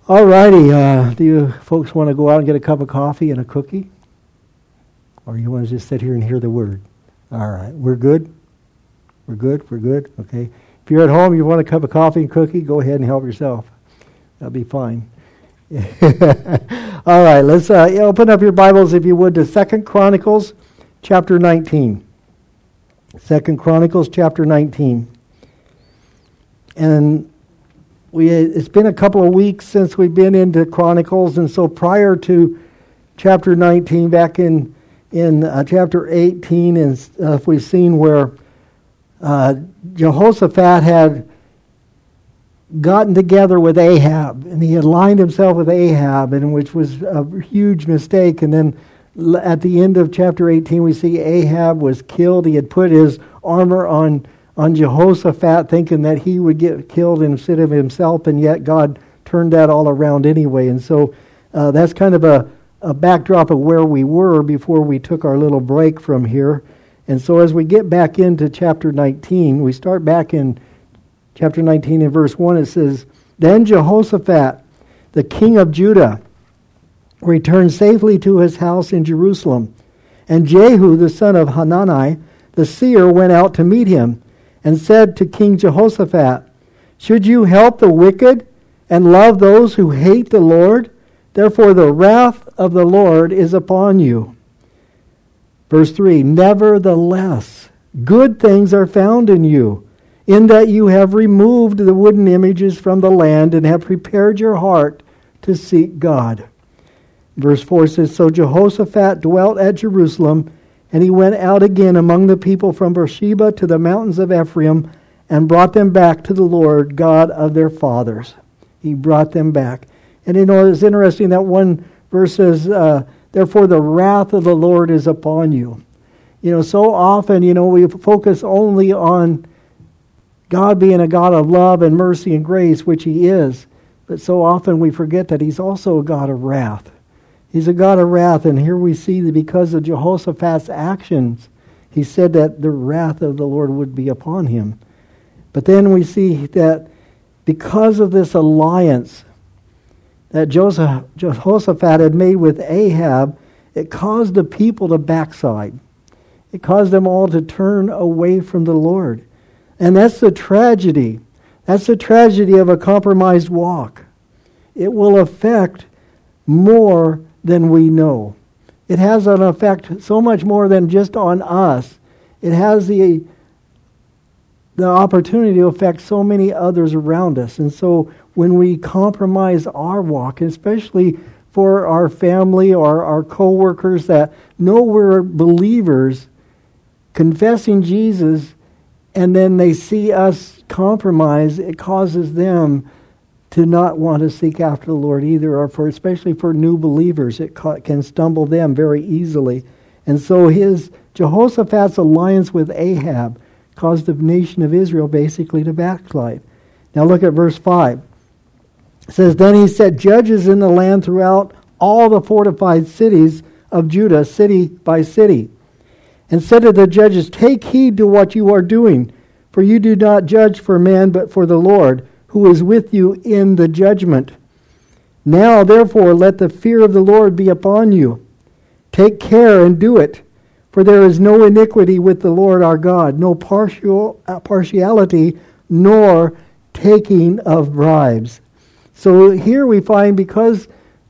All righty. Do you folks want to go out and get a cup of coffee and a cookie? Or you want to just sit here and hear the word? All right. We're good? We're good? We're good? Okay. If you're at home, you want a cup of coffee and cookie, go ahead and help yourself. That'll be fine. All right. Let's open up your Bibles, if you would, to 2 Chronicles chapter 19. 2 Chronicles chapter 19. And it's been a couple of weeks since we've been into Chronicles, and so prior to chapter 19, back in chapter 18, and we've seen where Jehoshaphat had gotten together with Ahab, and he aligned himself with Ahab, and which was a huge mistake. And then at the end of chapter 18, we see Ahab was killed. He had put his armor on Jehoshaphat, thinking that he would get killed instead of himself, and yet God turned that all around anyway. And so that's kind of a backdrop of where we were before we took our little break from here. And so as we get back into chapter 19, we start back in chapter 19 in verse 1. It says, "Then Jehoshaphat, the king of Judah, returned safely to his house in Jerusalem. And Jehu, the son of Hanani, the seer, went out to meet him, and said to King Jehoshaphat, 'Should you help the wicked and love those who hate the Lord? Therefore the wrath of the Lord is upon you.'" Verse 3, "Nevertheless, good things are found in you, in that you have removed the wooden images from the land and have prepared your heart to seek God." Verse 4 says, "So Jehoshaphat dwelt at Jerusalem, and he went out again among the people from Beersheba to the mountains of Ephraim, and brought them back to the Lord God of their fathers." He brought them back. And it's interesting that one verse says, "Therefore the wrath of the Lord is upon you." So often, we focus only on God being a God of love and mercy and grace, which He is. But so often we forget that He's also a God of wrath. He's a God of wrath, and here we see that because of Jehoshaphat's actions, he said that the wrath of the Lord would be upon him. But then we see that because of this alliance that Jehoshaphat had made with Ahab, it caused the people to backslide. It caused them all to turn away from the Lord. And that's the tragedy. That's the tragedy of a compromised walk. It will affect more than we know. It has an effect so much more than just on us. It has the opportunity to affect so many others around us. And so when we compromise our walk, especially for our family or our co-workers that know we're believers, confessing Jesus, and then they see us compromise, it causes them to not want to seek after the Lord either, or especially for new believers, it can stumble them very easily. And so Jehoshaphat's alliance with Ahab caused the nation of Israel basically to backslide. Now look at verse 5. It says, "Then he set judges in the land throughout all the fortified cities of Judah, city by city, and said to the judges, 'Take heed to what you are doing, for you do not judge for man, but for the Lord, who is with you in the judgment. Now, therefore, let the fear of the Lord be upon you. Take care and do it, for there is no iniquity with the Lord our God, no partiality, nor taking of bribes.'" So here we find, because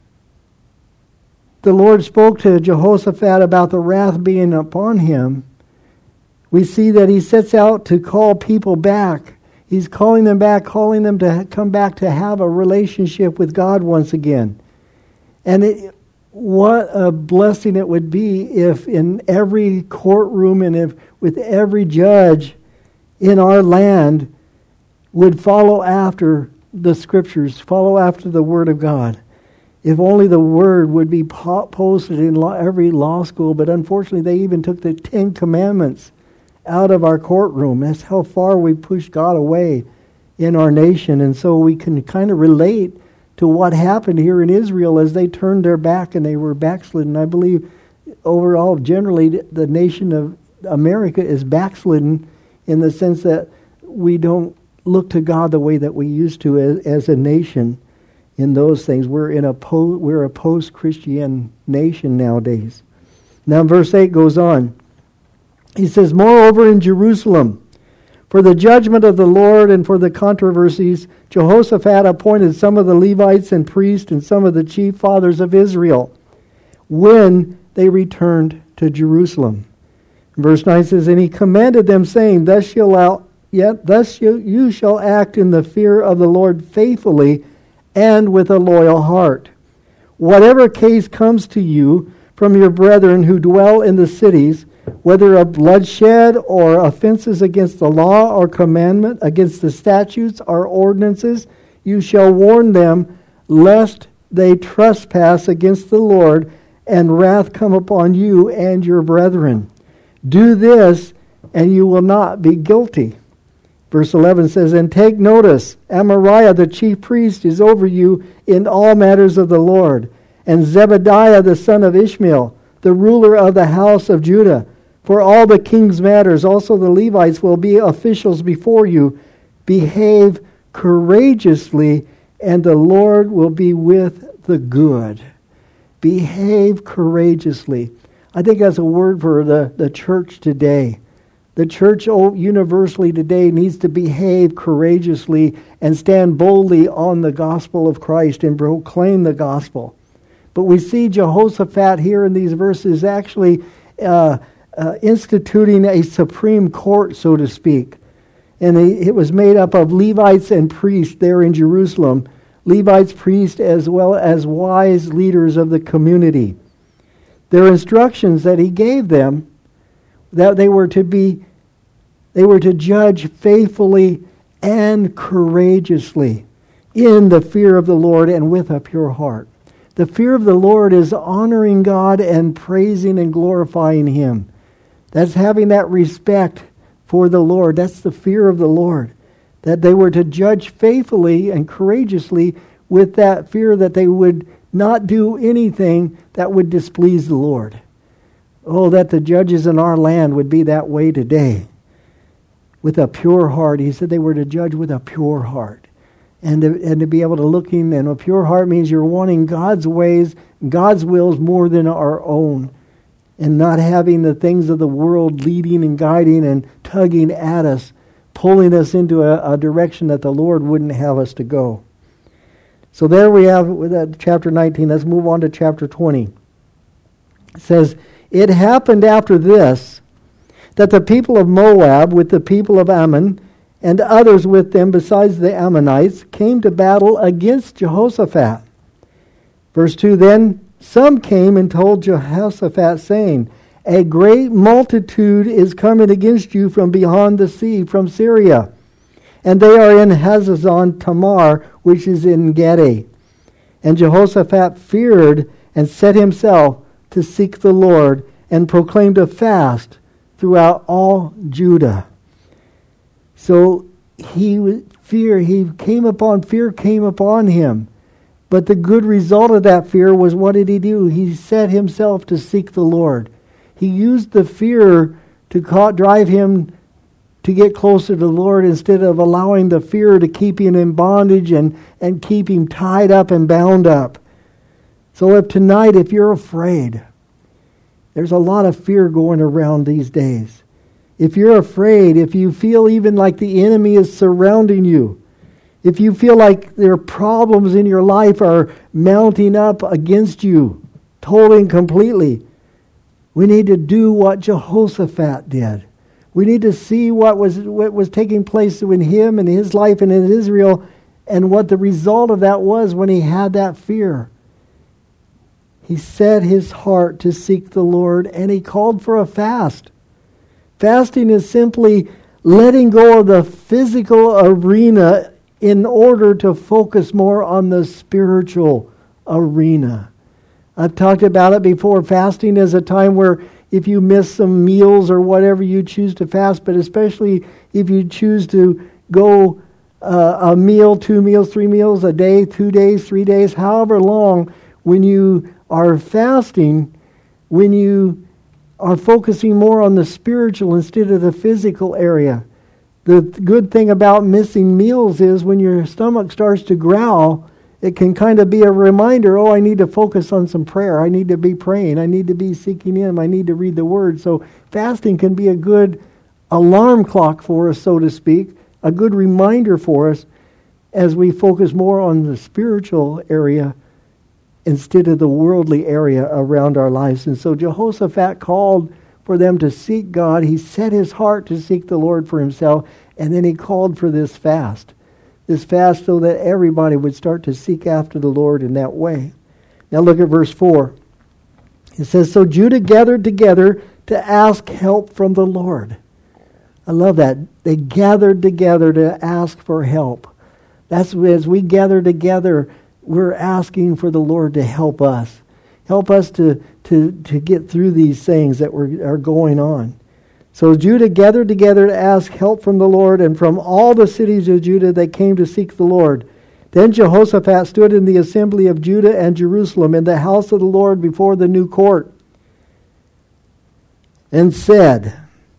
the Lord spoke to Jehoshaphat about the wrath being upon him, we see that he sets out to call people back. He's calling them back, calling them to come back to have a relationship with God once again. And what a blessing it would be if in every courtroom and if with every judge in our land would follow after the Scriptures, follow after the Word of God. If only the Word would be posted in every law school, but unfortunately they even took the 10 Commandments out of our courtroom. That's how far we pushed God away in our nation. And so we can kind of relate to what happened here in Israel as they turned their back and they were backslidden. I believe overall, generally, the nation of America is backslidden in the sense that we don't look to God the way that we used to as a nation. in those things. We're a post-Christian nation nowadays. Now verse 8 goes on. He says, moreover in Jerusalem, for the judgment of the Lord and for the controversies, Jehoshaphat appointed some of the Levites and priests and some of the chief fathers of Israel when they returned to Jerusalem. Verse 9 says, and he commanded them, saying, thus you shall act in the fear of the Lord faithfully and with a loyal heart. Whatever case comes to you from your brethren who dwell in the cities, whether of bloodshed or offenses against the law or commandment, against the statutes or ordinances, you shall warn them, lest they trespass against the Lord, and wrath come upon you and your brethren. Do this, and you will not be guilty. Verse 11 says, and take notice, Amariah the chief priest is over you in all matters of the Lord, and Zebediah the son of Ishmael, the ruler of the house of Judah, for all the king's matters. Also the Levites will be officials before you. Behave courageously, and the Lord will be with the good. Behave courageously. I think that's a word for the church today. The church universally today needs to behave courageously and stand boldly on the gospel of Christ and proclaim the gospel. But we see Jehoshaphat here in these verses actually instituting a supreme court, so to speak. And it was made up of Levites and priests there in Jerusalem. Levites, priests, as well as wise leaders of the community. Their instructions that he gave them, that they were to judge faithfully and courageously in the fear of the Lord and with a pure heart. The fear of the Lord is honoring God and praising and glorifying Him. That's having that respect for the Lord. That's the fear of the Lord. That they were to judge faithfully and courageously with that fear that they would not do anything that would displease the Lord. Oh, that the judges in our land would be that way today. With a pure heart. He said they were to judge with a pure heart. And to be able to look in, and a pure heart means you're wanting God's ways, God's wills more than our own. And not having the things of the world leading and guiding and tugging at us, pulling us into a direction that the Lord wouldn't have us to go. So there we have with that chapter 19. Let's move on to chapter 20. It says, it happened after this that the people of Moab with the people of Ammon and others with them besides the Ammonites came to battle against Jehoshaphat. Verse 2, then some came and told Jehoshaphat, saying, a great multitude is coming against you from beyond the sea, from Syria. And they are in Hazazon Tamar, which is En Gedi. And Jehoshaphat feared and set himself to seek the Lord and proclaimed a fast throughout all Judah. So fear came upon him. But the good result of that fear was, what did he do? He set himself to seek the Lord. He used the fear to drive him to get closer to the Lord instead of allowing the fear to keep him in bondage and keep him tied up and bound up. So if you're afraid, there's a lot of fear going around these days. If you're afraid, if you feel even like the enemy is surrounding you, if you feel like their problems in your life are mounting up against you totally and completely, we need to do what Jehoshaphat did. We need to see what was taking place in him and his life and in Israel, and what the result of that was when he had that fear. He set his heart to seek the Lord, and he called for a fast. Fasting is simply letting go of the physical arena in order to focus more on the spiritual arena. I've talked about it before. Fasting is a time where if you miss some meals or whatever you choose to fast, but especially if you choose to go a meal, 2 meals, 3 meals a day, 2 days, 3 days, however long, when you are fasting, when you are focusing more on the spiritual instead of the physical area. The good thing about missing meals is when your stomach starts to growl it can kind of be a reminder, I need to focus on some prayer. I need to be praying. I need to be seeking Him. I need to read the Word. So fasting can be a good alarm clock for us, so to speak, a good reminder for us as we focus more on the spiritual area instead of the worldly area around our lives. And so Jehoshaphat called for them to seek God. He set his heart to seek the Lord for himself, and then he called for this fast. This fast so that everybody would start to seek after the Lord in that way. Now look at verse 4. It says, so Judah gathered together to ask help from the Lord. I love that. They gathered together to ask for help. That's as we gather together, we're asking for the Lord to help us. Help us to get through these things that are going on. So Judah gathered together to ask help from the Lord, and from all the cities of Judah they came to seek the Lord. Then Jehoshaphat stood in the assembly of Judah and Jerusalem in the house of the Lord before the new court and said,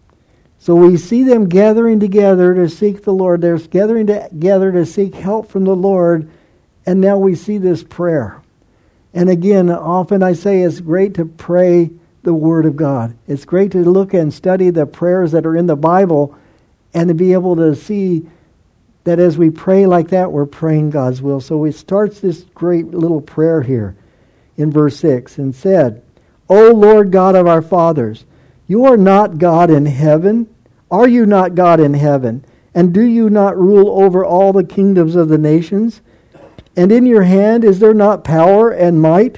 so we see them gathering together to seek the Lord. They're gathering together to seek help from the Lord, and now we see this prayer. And again, often I say it's great to pray the Word of God. It's great to look and study the prayers that are in the Bible and to be able to see that as we pray like that, we're praying God's will. So it starts this great little prayer here in verse 6 and said, O Lord God of our fathers, you are not God in heaven. Are you not God in heaven? And do you not rule over all the kingdoms of the nations? And in your hand is there not power and might,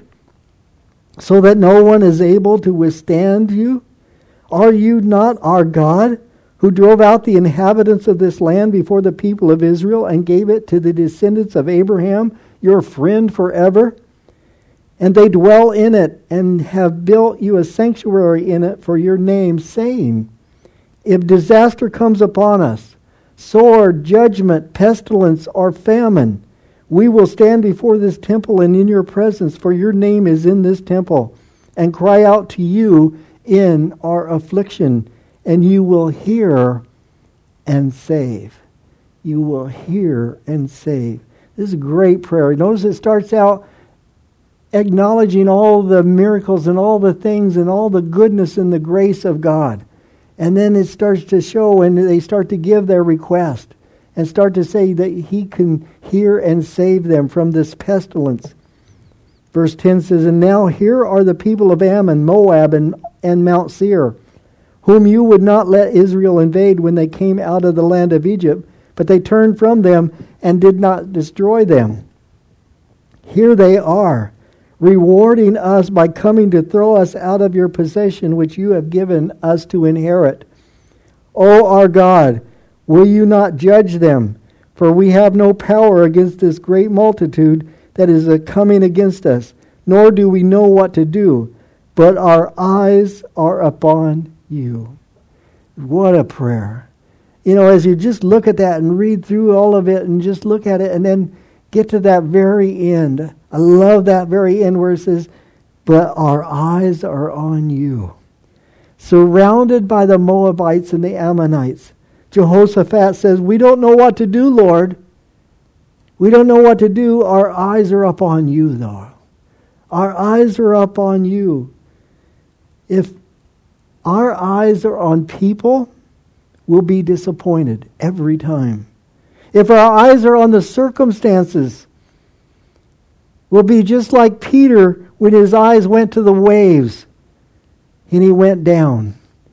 so that no one is able to withstand you? Are you not our God, who drove out the inhabitants of this land before the people of Israel and gave it to the descendants of Abraham, your friend forever? And they dwell in it and have built you a sanctuary in it for your name, saying, if disaster comes upon us, sword, judgment, pestilence, or famine, we will stand before this temple and in your presence, for your name is in this temple, and cry out to you in our affliction, and you will hear and save. You will hear and save. This is a great prayer. Notice it starts out acknowledging all the miracles and all the things and all the goodness and the grace of God. And then it starts to show, and they start to give their request and start to say that He can hear and save them from this pestilence. Verse 10 says, and now here are the people of Ammon, Moab, and Mount Seir, whom you would not let Israel invade when they came out of the land of Egypt, but they turned from them and did not destroy them. Here they are, rewarding us by coming to throw us out of your possession, which you have given us to inherit. O our God, will you not judge them? For we have no power against this great multitude that is coming against us, nor do we know what to do, but our eyes are upon you. What a prayer. You know, as you just look at that and read through all of it and just look at it and then get to that very end. I love that very end where it says, but our eyes are on you. Surrounded by the Moabites and the Ammonites, Jehoshaphat says, we don't know what to do, Lord. We don't know what to do. Our eyes are up on you, though. Our eyes are up on you. If our eyes are on people, we'll be disappointed every time. If our eyes are on the circumstances, we'll be just like Peter when his eyes went to the waves and he went down.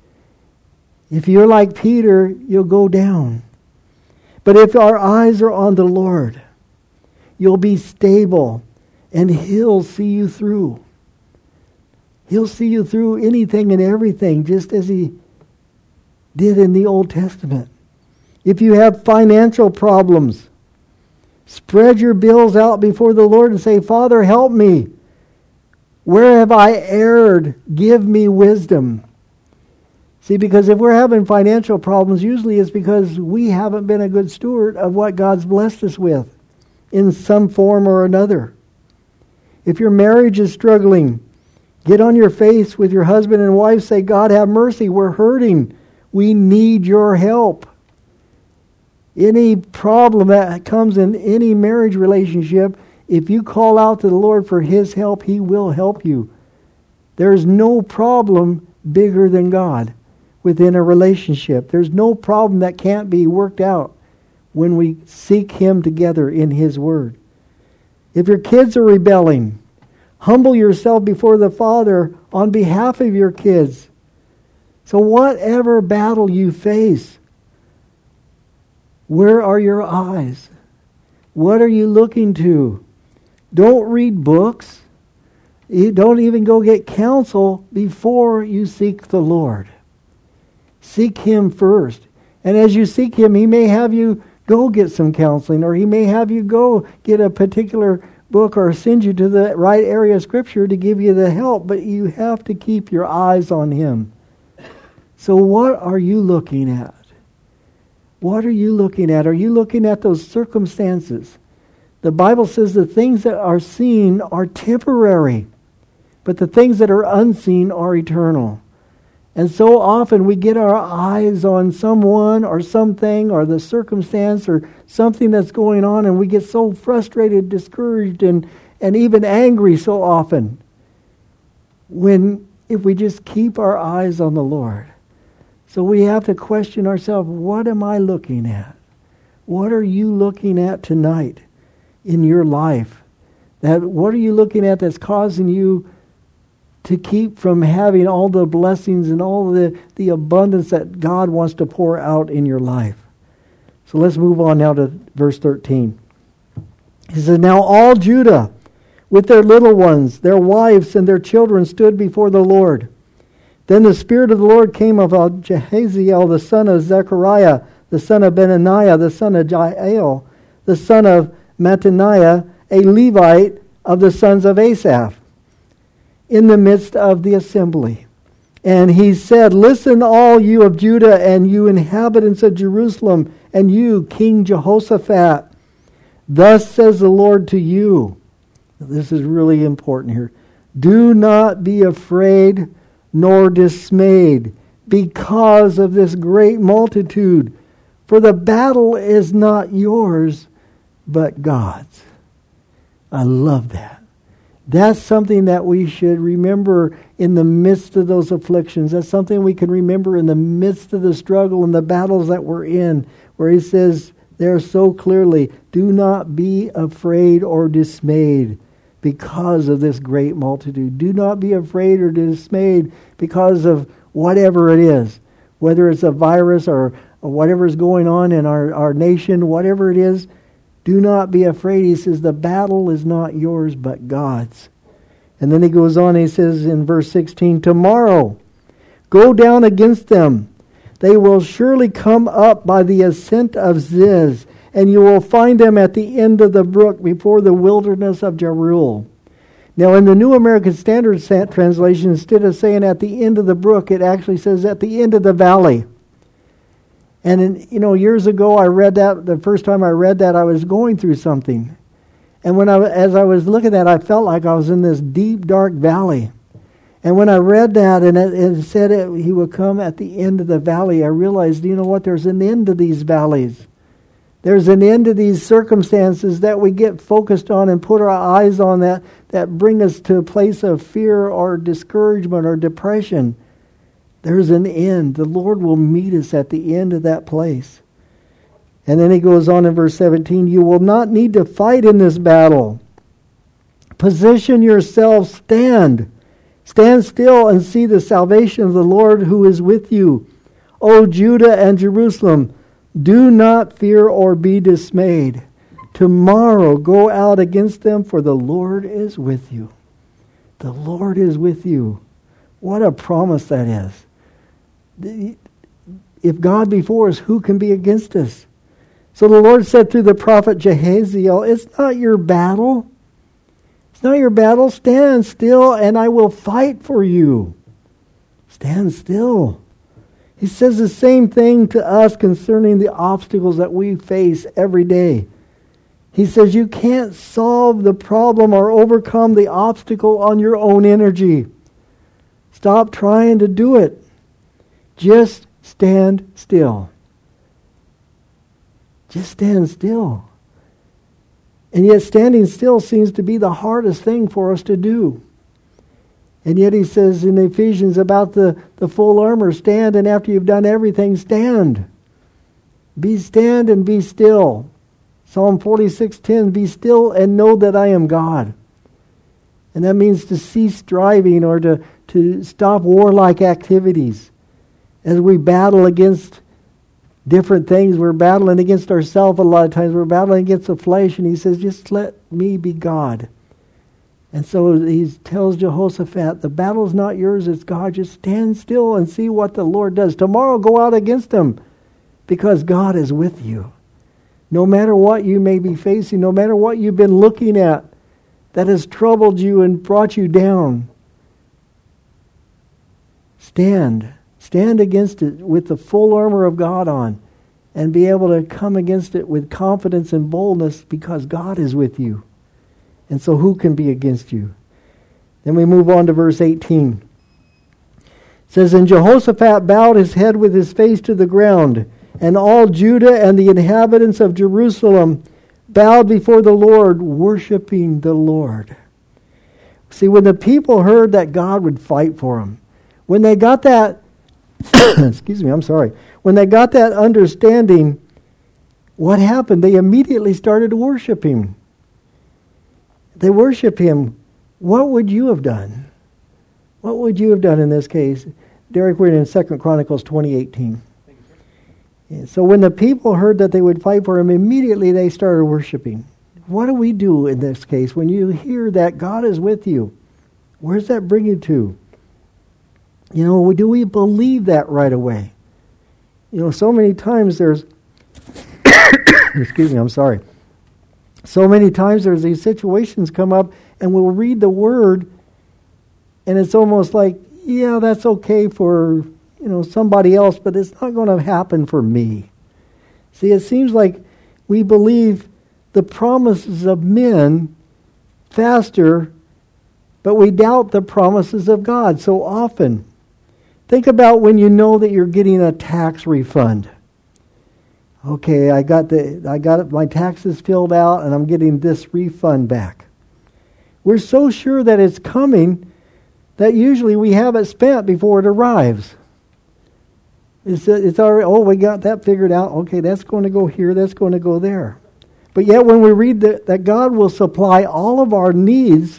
If you're like Peter, you'll go down. But if our eyes are on the Lord, you'll be stable and He'll see you through. He'll see you through anything and everything, just as He did in the Old Testament. If you have financial problems, spread your bills out before the Lord and say, Father, help me. Where have I erred? Give me wisdom. See, because if we're having financial problems, usually it's because we haven't been a good steward of what God's blessed us with in some form or another. If your marriage is struggling, get on your face with your husband and wife, say, God, have mercy, we're hurting. We need your help. Any problem that comes in any marriage relationship If you call out to the Lord for His help, He will help you. There's no problem bigger than God within a relationship. There's no problem that can't be worked out when we seek Him together in His Word. If your kids are rebelling, humble yourself before the Father on behalf of your kids. So whatever battle you face, where are your eyes? What are you looking to? Don't read books. Don't even go get counsel before you seek the Lord. Seek Him first. And as you seek Him, He may have you go get some counseling, or He may have you go get a particular book or send you to the right area of Scripture to give you the help. But you have to keep your eyes on Him. So what are you looking at? What are you looking at? Are you looking at those circumstances? The Bible says the things that are seen are temporary, but the things that are unseen are eternal. And so often we get our eyes on someone or something or the circumstance or something that's going on, and we get so frustrated, discouraged, and even angry so often. If we just keep our eyes on the Lord. So we have to question ourselves, what am I looking at? What are you looking at tonight in your life? What are you looking at that's causing you to keep from having all the blessings and all the abundance that God wants to pour out in your life? So let's move on now to verse 13. He says, now all Judah with their little ones, their wives and their children stood before the Lord. Then the Spirit of the Lord came upon Jehaziel, the son of Zechariah, the son of Benaniah, the son of Jael, the son of Mattaniah, a Levite of the sons of Asaph, in the midst of the assembly. And he said, listen, all you of Judah, and you inhabitants of Jerusalem, and you, King Jehoshaphat. Thus says the Lord to you. This is really important here. Do not be afraid nor dismayed because of this great multitude, for the battle is not yours, but God's. I love that. That's something that we should remember in the midst of those afflictions. That's something we can remember in the midst of the struggle and the battles that we're in, where He says there so clearly, do not be afraid or dismayed because of this great multitude. Do not be afraid or dismayed because of whatever it is, whether it's a virus or whatever is going on in our nation, whatever it is. Do not be afraid. He says the battle is not yours but God's. And then he goes on, he says in verse 16, tomorrow go down against them. They will surely come up by the ascent of Ziz, and you will find them at the end of the brook before the wilderness of Jeruel. Now in the New American Standard Translation, instead of saying at the end of the brook, it actually says at the end of the valley. And years ago I read that, the first time I read that, I was going through something. And as I was looking at it, I felt like I was in this deep, dark valley. And when I read that and it said He would come at the end of the valley, I realized, there's an end to these valleys. There's an end to these circumstances that we get focused on and put our eyes on that bring us to a place of fear or discouragement or depression. There's an end. The Lord will meet us at the end of that place. And then he goes on in verse 17, you will not need to fight in this battle. Position yourselves, stand. Stand still and see the salvation of the Lord who is with you. O Judah and Jerusalem, do not fear or be dismayed. Tomorrow go out against them, for the Lord is with you. The Lord is with you. What a promise that is. If God be for us, who can be against us? So the Lord said through the prophet Jehaziel, it's not your battle. It's not your battle. Stand still and I will fight for you. Stand still. He says the same thing to us concerning the obstacles that we face every day. He says you can't solve the problem or overcome the obstacle on your own energy. Stop trying to do it. Just stand still. Just stand still. And yet standing still seems to be the hardest thing for us to do. And yet he says in Ephesians about the full armor, stand, and after you've done everything, stand. Stand and be still. Psalm 46:10, be still and know that I am God. And that means to cease striving or to stop warlike activities. As we battle against different things, we're battling against ourselves a lot of times. We're battling against the flesh, and he says, just let me be God. And so he tells Jehoshaphat, the battle's not yours, it's God. Just stand still and see what the Lord does. Tomorrow go out against him, because God is with you. No matter what you may be facing, no matter what you've been looking at that has troubled you and brought you down, stand against it with the full armor of God on, and be able to come against it with confidence and boldness, because God is with you. And so who can be against you? Then we move on to verse 18. It says, and Jehoshaphat bowed his head with his face to the ground, and all Judah and the inhabitants of Jerusalem bowed before the Lord, worshiping the Lord. See, when the people heard that God would fight for them, when they got that, when they got that understanding, what happened? They immediately started to worship him. They worship him. What would you have done? What would you have done in this case? Derek, we're in 2 Chronicles 20:18. So when the people heard that they would fight for him, immediately they started worshiping. What do we do in this case when you hear that God is with you? Where does that bring you to? Do we believe that right away? So many times there's so many times there's these situations come up, and we'll read the word, and it's almost like, yeah, that's okay for somebody else, but it's not going to happen for me. See, it seems like we believe the promises of men faster, but we doubt the promises of God so often. Think about when you know that you're getting a tax refund. Okay, I got my taxes filled out, and I'm getting this refund back. We're so sure that it's coming that usually we have it spent before it arrives. It's already, we got that figured out. Okay, that's going to go here, that's going to go there. But yet when we read that God will supply all of our needs,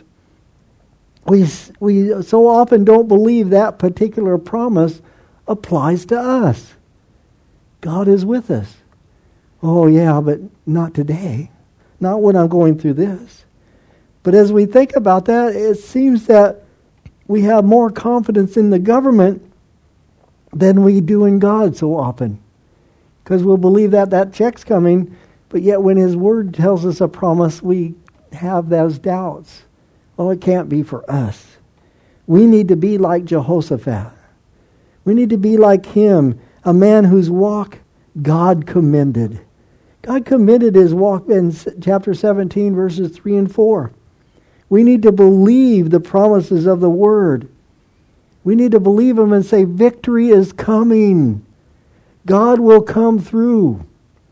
we so often don't believe that particular promise applies to us. God is with us. Oh yeah, but not today. Not when I'm going through this. But as we think about that, it seems that we have more confidence in the government than we do in God so often. Because we'll believe that check's coming, but yet when his word tells us a promise, we have those doubts. Oh, it can't be for us. We need to be like Jehoshaphat. We need to be like him, a man whose walk God commended. God commended his walk in chapter 17, verses 3 and 4. We need to believe the promises of the word. We need to believe them and say, victory is coming. God will come through.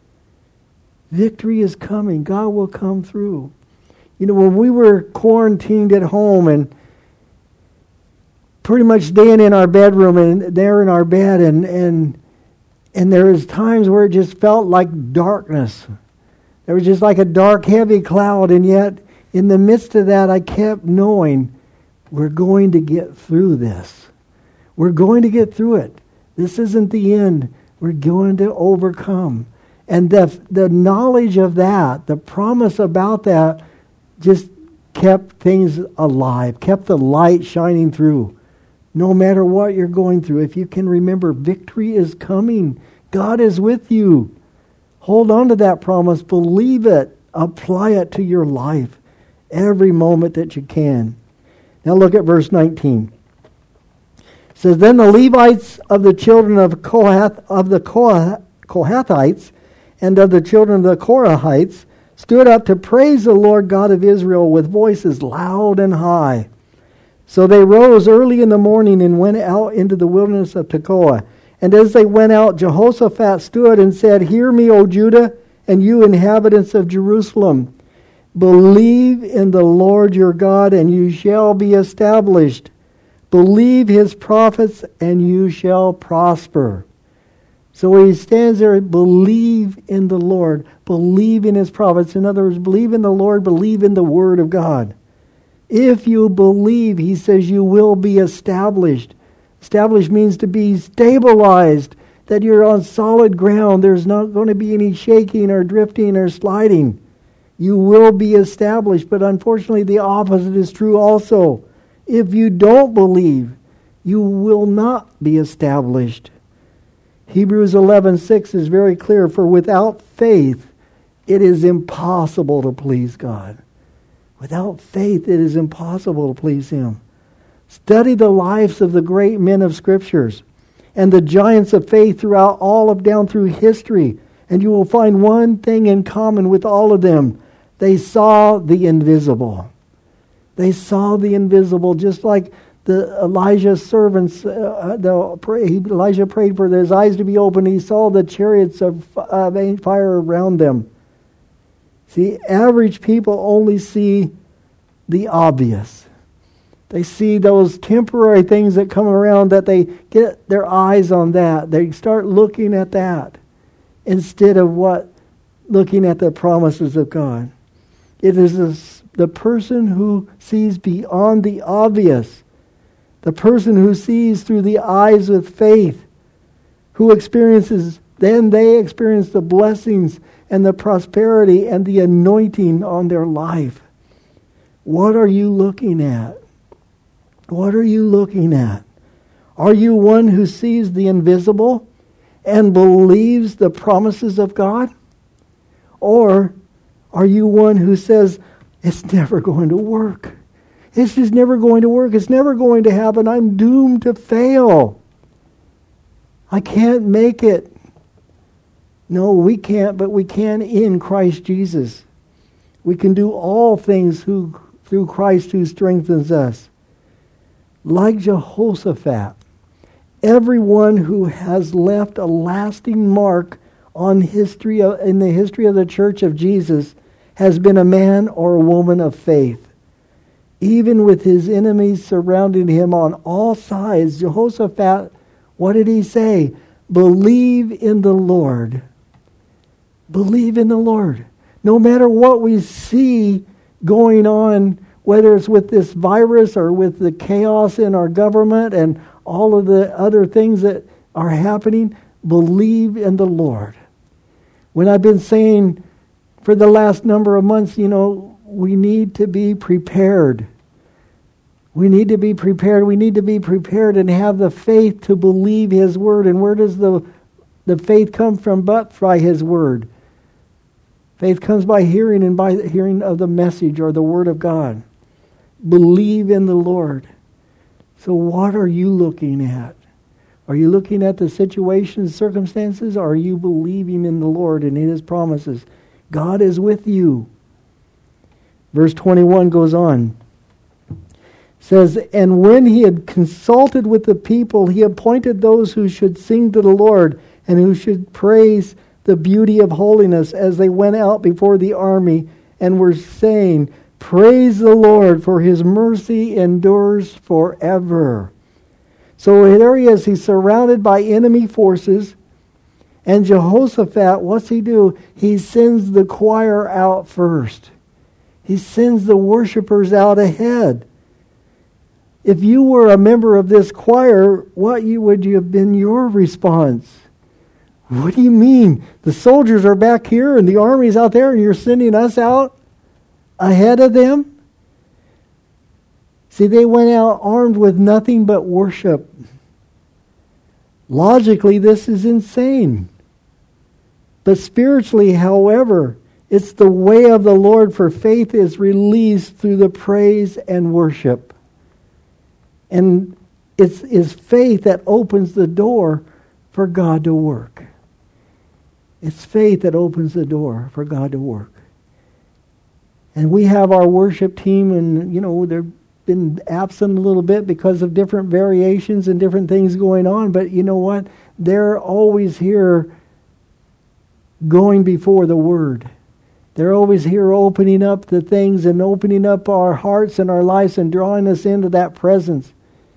Victory is coming. God will come through. When we were quarantined at home and pretty much staying in our bedroom and there in our bed, and there was times where it just felt like darkness. There was just like a dark, heavy cloud, and yet in the midst of that, I kept knowing we're going to get through this. We're going to get through it. This isn't the end. We're going to overcome. And the knowledge of that, the promise about that, just kept things alive, kept the light shining through. No matter what you're going through, if you can remember, victory is coming. God is with you. Hold on to that promise. Believe it. Apply it to your life every moment that you can. Now look at verse 19. It says, then the Levites of the children of Kohathites and of the children of the Korahites stood up to praise the Lord God of Israel with voices loud and high. So they rose early in the morning and went out into the wilderness of Tekoa. And as they went out, Jehoshaphat stood and said, hear me, O Judah, and you inhabitants of Jerusalem. Believe in the Lord your God, and you shall be established. Believe his prophets, and you shall prosper. So when he stands there, believe in the Lord. Believe in his prophets. In other words, believe in the Lord. Believe in the Word of God. If you believe, he says, you will be established. Established means to be stabilized, that you're on solid ground. There's not going to be any shaking or drifting or sliding. You will be established. But unfortunately, the opposite is true also. If you don't believe, you will not be established. Hebrews 11:6 is very clear. For without faith, it is impossible to please God. Without faith, it is impossible to please him. Study the lives of the great men of Scriptures and the giants of faith throughout down through history. And you will find one thing in common with all of them. They saw the invisible. They saw the invisible, just like the Elijah's servants. Elijah prayed for his eyes to be opened. He saw the chariots of fire around them. See, average people only see the obvious. They see those temporary things that come around, that they get their eyes on that. They start looking at that instead of looking at the promises of God. It is the person who sees beyond the obvious, the person who sees through the eyes of faith, who experiences the blessings and the prosperity and the anointing on their life. What are you looking at? What are you looking at? Are you one who sees the invisible and believes the promises of God? Or are you one who says, it's never going to work? It's just never going to work. It's never going to happen. I'm doomed to fail. I can't make it. No, we can't, but we can in Christ Jesus. We can do all things through Christ who strengthens us. Like Jehoshaphat, everyone who has left a lasting mark in the history of the Church of Jesus has been a man or a woman of faith. Even with his enemies surrounding him on all sides, Jehoshaphat, what did he say? Believe in the Lord. Believe in the Lord. No matter what we see going on, whether it's with this virus or with the chaos in our government and all of the other things that are happening, believe in the Lord. When I've been saying for the last number of months, we need to be prepared. We need to be prepared. We need to be prepared and have the faith to believe his word. And where does the faith come from but by his word? Faith comes by hearing, and by hearing of the message or the word of God. Believe in the Lord. So what are you looking at? Are you looking at the situations, circumstances, or are you believing in the Lord and in his promises? God is with you. Verse 21 goes on. It says, and when he had consulted with the people, he appointed those who should sing to the Lord and who should praise the beauty of holiness as they went out before the army and were saying, praise the Lord, for his mercy endures forever. So there he is. He's surrounded by enemy forces. And Jehoshaphat, what's he do? He sends the choir out first. He sends the worshipers out ahead. If you were a member of this choir, what would you have been your response? What do you mean? The soldiers are back here and the army's out there and you're sending us out ahead of them? See, they went out armed with nothing but worship. Logically, this is insane. But spiritually, however, it's the way of the Lord, for faith is released through the praise and worship. And it's faith that opens the door for God to work. It's faith that opens the door for God to work. And we have our worship team, and they've been absent a little bit because of different variations and different things going on. But you know what? They're always here going before the Word They're always here opening up the things and opening up our hearts and our lives and drawing us into that presence.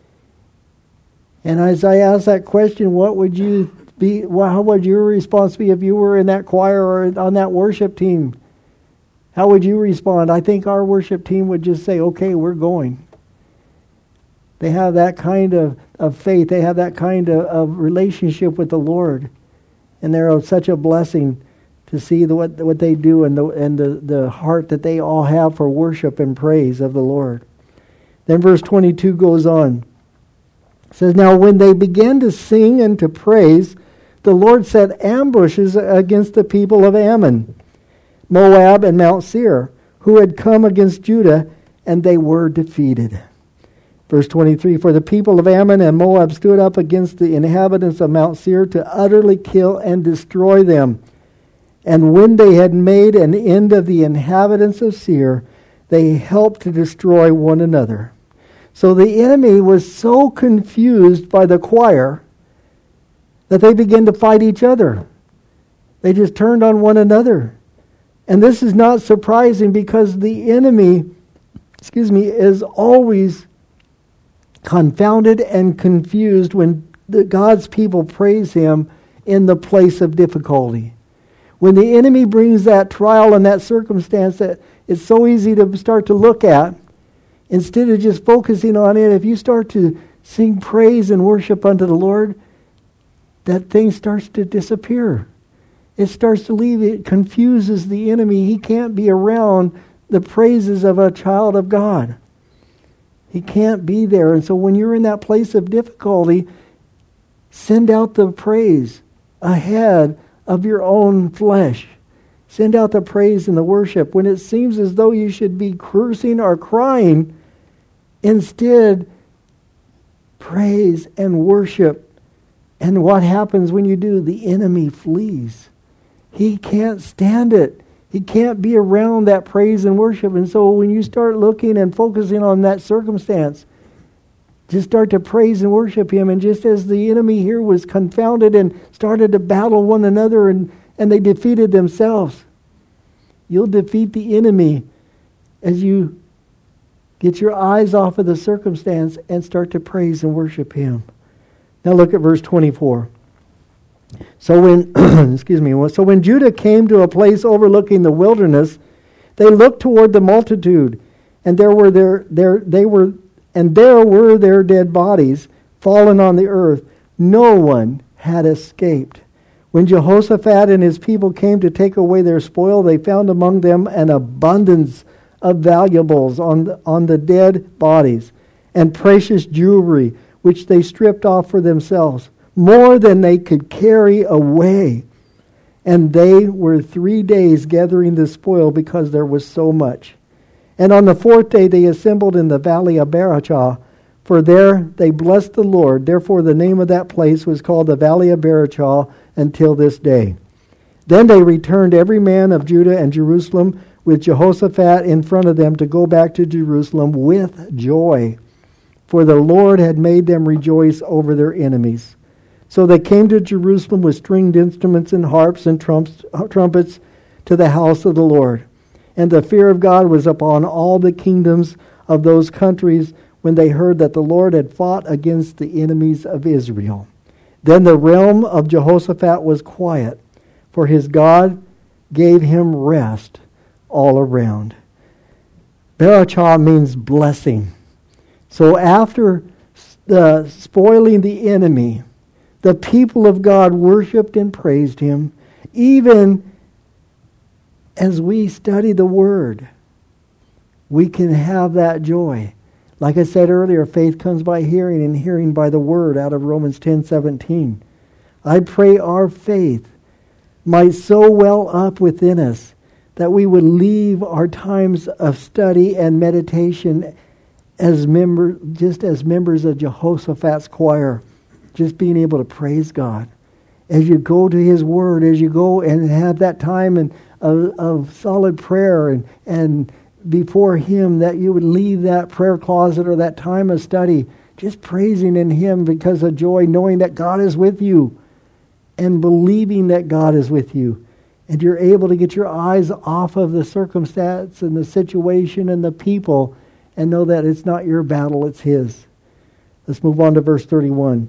And as I ask that question, what would you be? How would your response be if you were in that choir or on that worship team? How would you respond? I think our worship team would just say, okay, we're going. They have that kind of faith. They have that kind of relationship with the Lord. And they're such a blessing to see what they do and the heart that they all have for worship and praise of the Lord. Then verse 22 goes on. It says, now when they began to sing and to praise, the Lord set ambushes against the people of Ammon, Moab, and Mount Seir, who had come against Judah, and they were defeated. Verse 23, for the people of Ammon and Moab stood up against the inhabitants of Mount Seir to utterly kill and destroy them. And when they had made an end of the inhabitants of Seir, they helped to destroy one another. So the enemy was so confused by the choir that they began to fight each other. They just turned on one another. And this is not surprising because the enemy, is always confounded and confused when God's people praise him in the place of difficulty. When the enemy brings that trial and that circumstance that it's so easy to start to look at, instead of just focusing on it, if you start to sing praise and worship unto the Lord, that thing starts to disappear. It starts to leave. It confuses the enemy. He can't be around the praises of a child of God. He can't be there. And so when you're in that place of difficulty, send out the praise ahead of your own flesh. Send out the praise and the worship. When it seems as though you should be cursing or crying, instead, praise and worship. And what happens when you do? The enemy flees. He can't stand it. He can't be around that praise and worship. And so when you start looking and focusing on that circumstance, just start to praise and worship him. And just as the enemy here was confounded and started to battle one another and they defeated themselves, you'll defeat the enemy as you get your eyes off of the circumstance and start to praise and worship him. Now look at verse 24. So when Judah came to a place overlooking the wilderness, they looked toward the multitude, and there were their dead bodies fallen on the earth. No one had escaped. When Jehoshaphat and his people came to take away their spoil, they found among them an abundance of valuables on the dead bodies, and precious jewelry, which they stripped off for themselves, more than they could carry away. And they were 3 days gathering the spoil because there was so much. And on the fourth day they assembled in the valley of Berachah, for there they blessed the Lord. Therefore the name of that place was called the valley of Berachah until this day. Then they returned every man of Judah and Jerusalem with Jehoshaphat in front of them to go back to Jerusalem with joy, for the Lord had made them rejoice over their enemies. So they came to Jerusalem with stringed instruments and harps and trumpets to the house of the Lord. And the fear of God was upon all the kingdoms of those countries when they heard that the Lord had fought against the enemies of Israel. Then the realm of Jehoshaphat was quiet, for his God gave him rest all around. Berachah means blessing. So after spoiling the enemy, the people of God worshipped and praised him, even as we study the Word. We can have that joy. Like I said earlier, faith comes by hearing, and hearing by the Word, out of Romans 10:17. I pray our faith might so well up within us that we would leave our times of study and meditation as members of Jehoshaphat's choir, just being able to praise God. As you go to His Word, as you go and have that time of solid prayer and before Him, that you would leave that prayer closet or that time of study just praising in Him because of joy, knowing that God is with you and believing that God is with you. and you're able to get your eyes off of the circumstance and the situation and the people and know that it's not your battle, it's his. Let's move on to verse 31.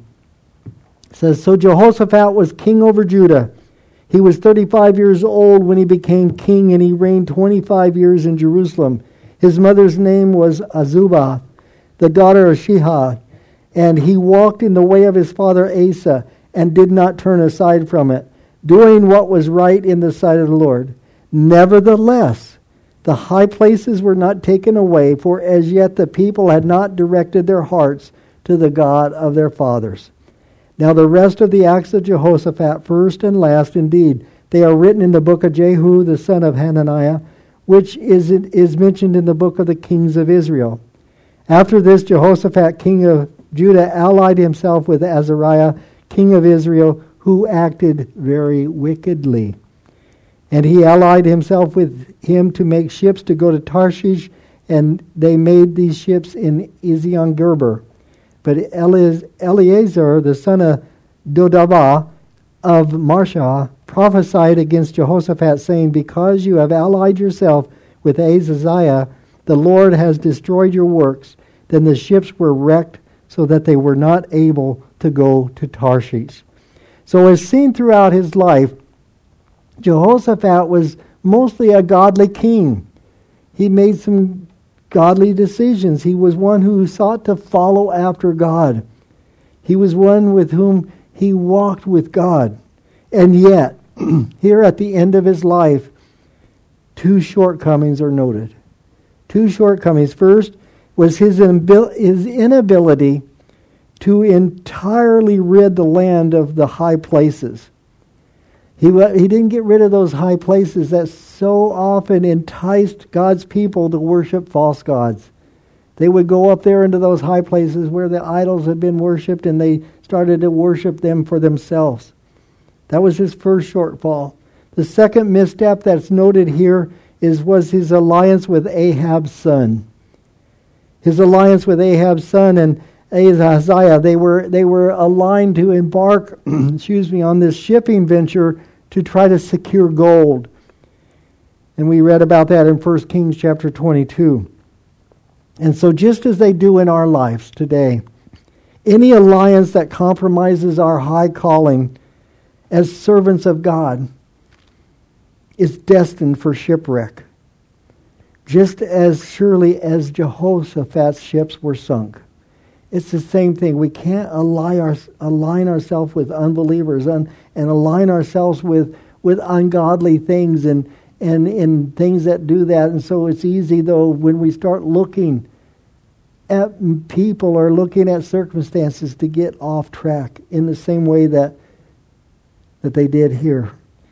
It says, So Jehoshaphat was king over Judah. He was 35 years old when he became king, and he reigned 25 years in Jerusalem. His mother's name was Azubah, the daughter of Shihah, and he walked in the way of his father Asa, and did not turn aside from it, doing what was right in the sight of the Lord. Nevertheless, the high places were not taken away, for as yet the people had not directed their hearts to the God of their fathers. Now the rest of the acts of Jehoshaphat, first and last indeed, they are written in the book of Jehu, the son of Hananiah, which is mentioned in the book of the kings of Israel. After this, Jehoshaphat, king of Judah, allied himself with Azariah, king of Israel, who acted very wickedly. And he allied himself with him to make ships to go to Tarshish, and they made these ships in Ezion-Geber. But Eleazar, the son of Dodavah of Marshah, prophesied against Jehoshaphat, saying, Because you have allied yourself with Ahaziah, the Lord has destroyed your works. Then the ships were wrecked, so that they were not able to go to Tarshish. So as seen throughout his life, Jehoshaphat was mostly a godly king. He made some godly decisions. He was one who sought to follow after God. He was one with whom he walked with God. And yet, here at the end of his life, two shortcomings are noted. Two shortcomings. First was his inability to entirely rid the land of the high places. He didn't get rid of those high places that so often enticed God's people to worship false gods. They would go up there into those high places where the idols had been worshipped, and they started to worship them for themselves. That was his first shortfall. The second misstep that's noted here was his alliance with Ahab's son. His alliance with Ahab's son and Ahaziah, they were aligned to embark on this shipping venture to try to secure gold. And we read about that in 1 Kings chapter 22. And so just as they do in our lives today, any alliance that compromises our high calling as servants of God is destined for shipwreck, just as surely as Jehoshaphat's ships were sunk. It's the same thing. We can't align ourselves with unbelievers and align ourselves with ungodly things and things that do that. And so it's easy, though, when we start looking at people or looking at circumstances, to get off track in the same way that they did here.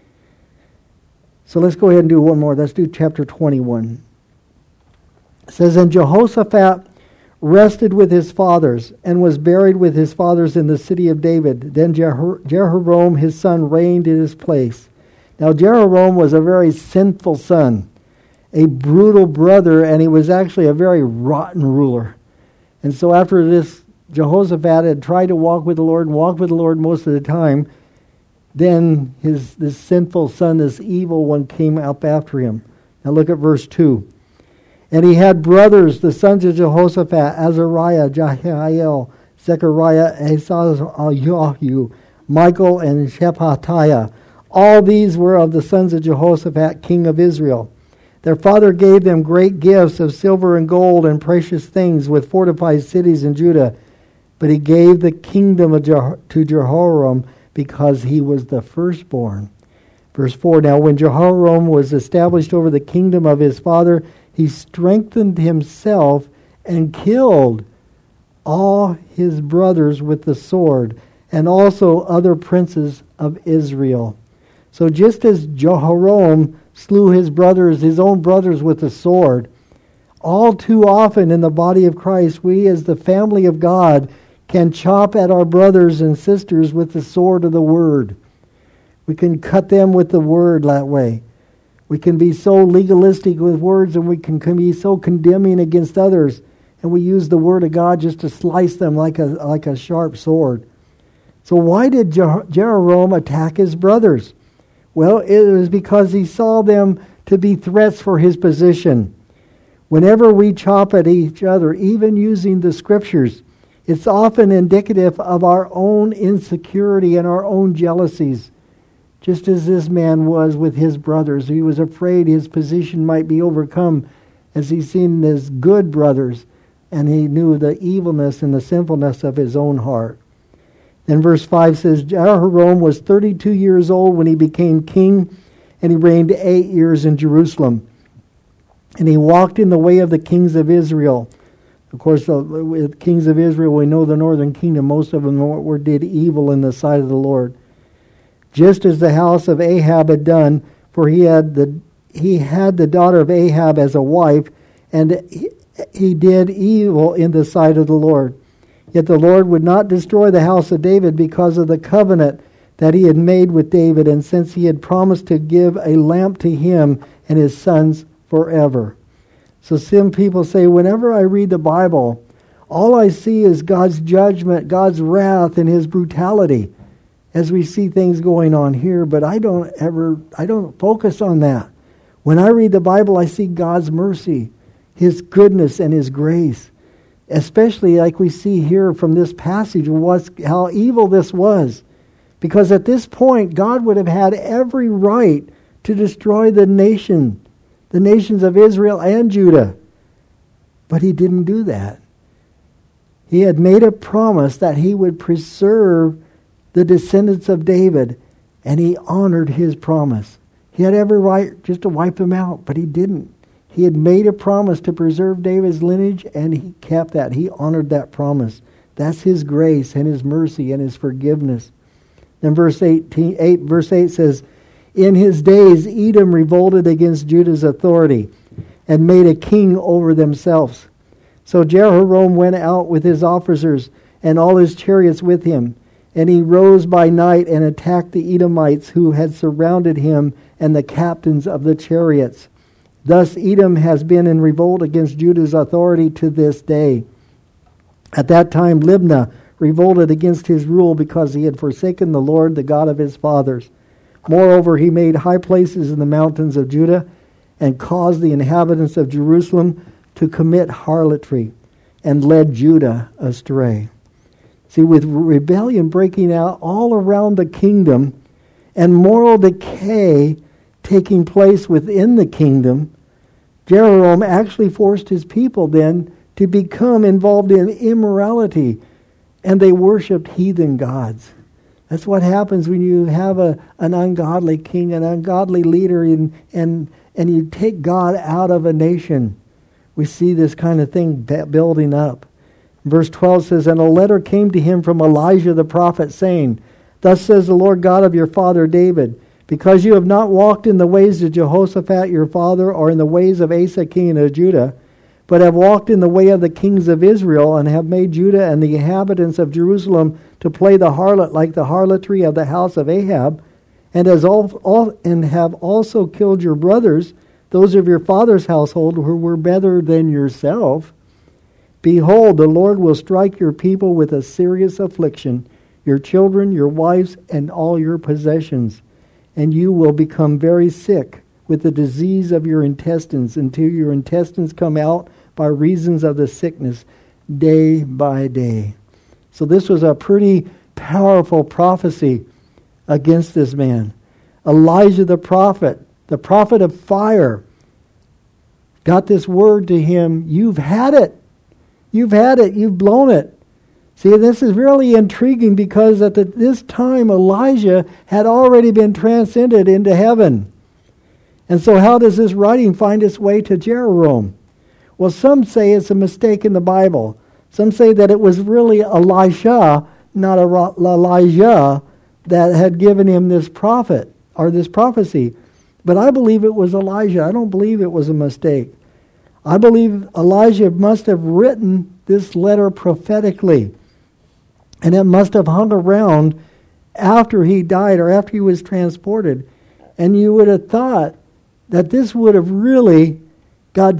So let's go ahead and do one more. Let's do chapter 21. It says, And Jehoshaphat rested with his fathers, and was buried with his fathers in the city of David. Then Jehoram his son reigned in his place. Now Jehoram was a very sinful son, a brutal brother, and he was actually a very rotten ruler. And so after this, Jehoshaphat had tried to walk with the Lord and walked with the Lord most of the time. Then this sinful son, this evil one, came up after him. Now look at verse 2. And he had brothers, the sons of Jehoshaphat, Azariah, Jehiel, Zechariah, Asaiah, Michael, and Shephatiah. All these were of the sons of Jehoshaphat, king of Israel. Their father gave them great gifts of silver and gold and precious things with fortified cities in Judah. But he gave the kingdom to Jehoram because he was the firstborn. Verse 4, Now when Jehoram was established over the kingdom of his father, he strengthened himself and killed all his brothers with the sword, and also other princes of Israel. So just as Jehoram slew his own brothers with the sword, all too often in the body of Christ, we as the family of God can chop at our brothers and sisters with the sword of the word. We can cut them with the word that way. We can be so legalistic with words, and we can be so condemning against others, and we use the word of God just to slice them like a sharp sword. So why did Jehoram attack his brothers? Well, it was because he saw them to be threats for his position. Whenever we chop at each other, even using the scriptures, it's often indicative of our own insecurity and our own jealousies. Just as this man was with his brothers, he was afraid his position might be overcome as he seen his good brothers, and he knew the evilness and the sinfulness of his own heart. Then verse 5 says, Jehoram was 32 years old when he became king, and he reigned 8 years in Jerusalem. And he walked in the way of the kings of Israel. Of course, with kings of Israel, we know the northern kingdom, most of them did evil in the sight of the Lord. Just as the house of Ahab had done, for he had the daughter of Ahab as a wife, and he did evil in the sight of the Lord. Yet the Lord would not destroy the house of David because of the covenant that he had made with David, and since he had promised to give a lamp to him and his sons forever. So some people say, whenever I read the Bible, all I see is God's judgment, God's wrath, and his brutality as we see things going on here, but I don't focus on that. When I read the Bible, I see God's mercy, his goodness, and his grace. Especially like we see here from this passage, how evil this was. Because at this point, God would have had every right to destroy the nations of Israel and Judah. But he didn't do that. He had made a promise that he would preserve the descendants of David, and he honored his promise. He had every right just to wipe them out, but he didn't. He had made a promise to preserve David's lineage, and he kept that. He honored that promise. That's his grace and his mercy and his forgiveness. Then verse 8 says, in his days Edom revolted against Judah's authority and made a king over themselves. So Jehoram went out with his officers and all his chariots with him, and he rose by night and attacked the Edomites who had surrounded him and the captains of the chariots. Thus Edom has been in revolt against Judah's authority to this day. At that time Libnah revolted against his rule because he had forsaken the Lord, the God of his fathers. Moreover, he made high places in the mountains of Judah and caused the inhabitants of Jerusalem to commit harlotry and led Judah astray. See, with rebellion breaking out all around the kingdom and moral decay taking place within the kingdom, Jehoram actually forced his people then to become involved in immorality, and they worshipped heathen gods. That's what happens when you have an ungodly king, an ungodly leader, and you take God out of a nation. We see this kind of thing building up. Verse 12 says, and a letter came to him from Elijah the prophet, saying, thus says the Lord God of your father David, because you have not walked in the ways of Jehoshaphat your father, or in the ways of Asa king of Judah, but have walked in the way of the kings of Israel, and have made Judah and the inhabitants of Jerusalem to play the harlot like the harlotry of the house of Ahab, and have also killed your brothers, those of your father's household who were better than yourself. Behold, the Lord will strike your people with a serious affliction, your children, your wives, and all your possessions, and you will become very sick with the disease of your intestines, until your intestines come out by reasons of the sickness day by day. So this was a pretty powerful prophecy against this man. Elijah the prophet of fire, got this word to him, you've had it. You've had it. You've blown it. See, this is really intriguing because at this time Elijah had already been transcended into heaven. And so how does this writing find its way to Jehoram? Well, some say it's a mistake in the Bible. Some say that it was really Elisha, not Elijah, that had given him this prophet or this prophecy. But I believe it was Elijah. I don't believe it was a mistake. I believe Elijah must have written this letter prophetically. And it must have hung around after he died or after he was transported. And you would have thought that this would have really got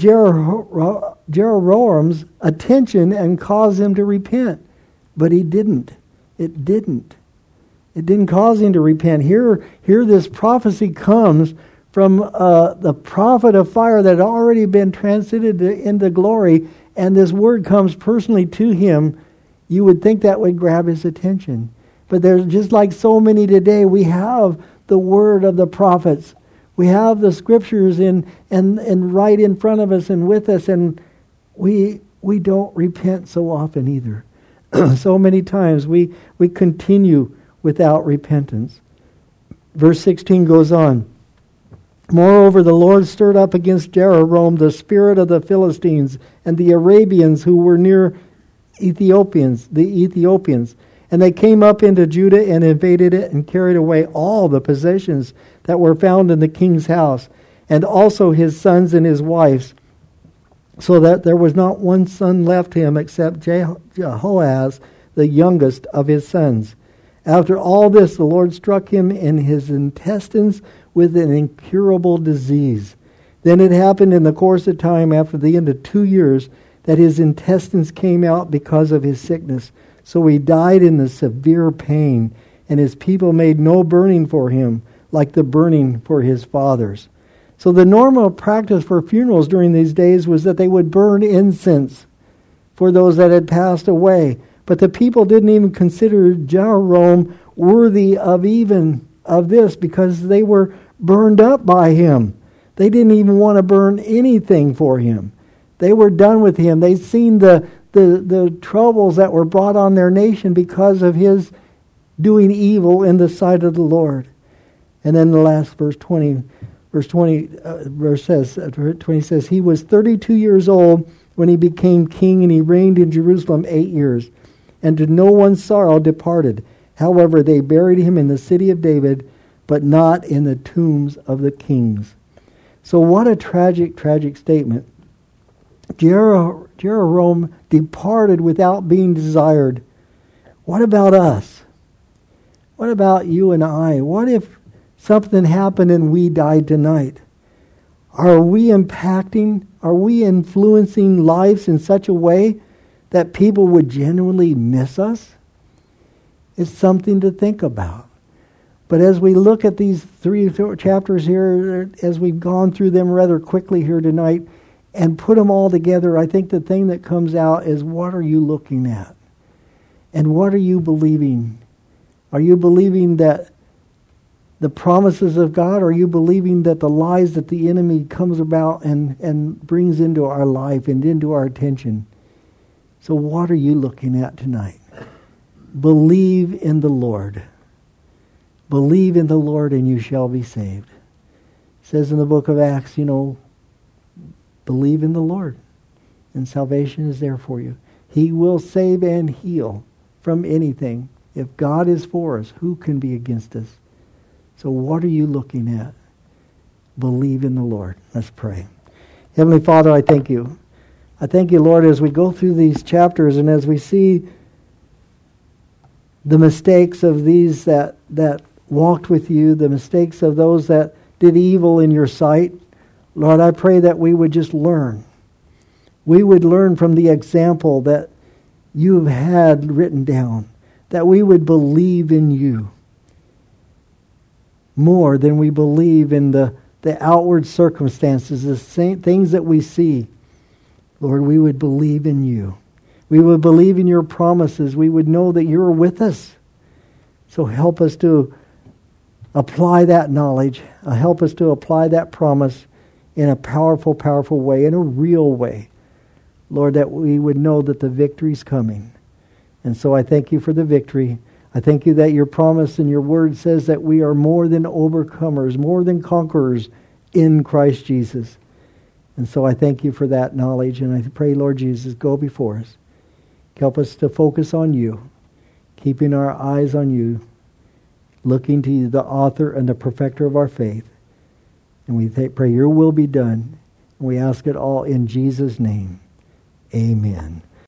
Jehoram's attention and caused him to repent. But he didn't. It didn't. It didn't cause him to repent. Here this prophecy comes from the prophet of fire that had already been transited into glory, and this word comes personally to him. You would think that would grab his attention. But there's just like so many today, we have the word of the prophets. We have the scriptures and right in front of us and with us, and we don't repent so often either. So many times we continue without repentance. Verse 16 goes on. Moreover, the Lord stirred up against Jehoram the spirit of the Philistines and the Arabians who were near the Ethiopians. And they came up into Judah and invaded it and carried away all the possessions that were found in the king's house, and also his sons and his wives, so that there was not one son left him except Jehoaz, the youngest of his sons. After all this, the Lord struck him in his intestines with an incurable disease. Then it happened in the course of time, after the end of 2 years, that his intestines came out because of his sickness. So he died in the severe pain, and his people made no burning for him, like the burning for his fathers. So the normal practice for funerals during these days was that they would burn incense for those that had passed away. But the people didn't even consider Jehoram worthy of even of this, because they were burned up by him. They didn't even want to burn anything for him. They were done with him. They'd seen the troubles that were brought on their nation because of his doing evil in the sight of the Lord. And then the last verse 20 says, he was 32 years old when he became king, and he reigned in Jerusalem 8 years. And to no one's sorrow departed. However, they buried him in the city of David, but not in the tombs of the kings. So what a tragic, tragic statement. Jehoram departed without being desired. What about us? What about you and I? What if something happened and we died tonight? Are we impacting, are we influencing lives in such a way that people would genuinely miss us? It's something to think about. But as we look at these 3 chapters here, as we've gone through them rather quickly here tonight, and put them all together, I think the thing that comes out is, what are you looking at? And what are you believing? Are you believing that the promises of God, or are you believing that the lies that the enemy comes about and brings into our life and into our attention? So what are you looking at tonight? Believe in the Lord. Believe in the Lord and you shall be saved. It says in the book of Acts, believe in the Lord, and salvation is there for you. He will save and heal from anything. If God is for us, who can be against us? So what are you looking at? Believe in the Lord. Let's pray. Heavenly Father, I thank you. I thank you, Lord, as we go through these chapters and as we see the mistakes of these that walked with you, the mistakes of those that did evil in your sight. Lord, I pray that we would just learn. We would learn from the example that you've had written down, that we would believe in you more than we believe in the outward circumstances, the same things that we see. Lord, we would believe in you. We would believe in your promises. We would know that you're with us. So help us to apply that knowledge. Help us to apply that promise in a powerful, powerful way, in a real way. Lord, that we would know that the victory's coming. And so I thank you for the victory. I thank you that your promise and your word says that we are more than overcomers, more than conquerors in Christ Jesus. And so I thank you for that knowledge. And I pray, Lord Jesus, go before us. Help us to focus on you, keeping our eyes on you, looking to you, the author and the perfecter of our faith. And we pray your will be done. And we ask it all in Jesus' name. Amen.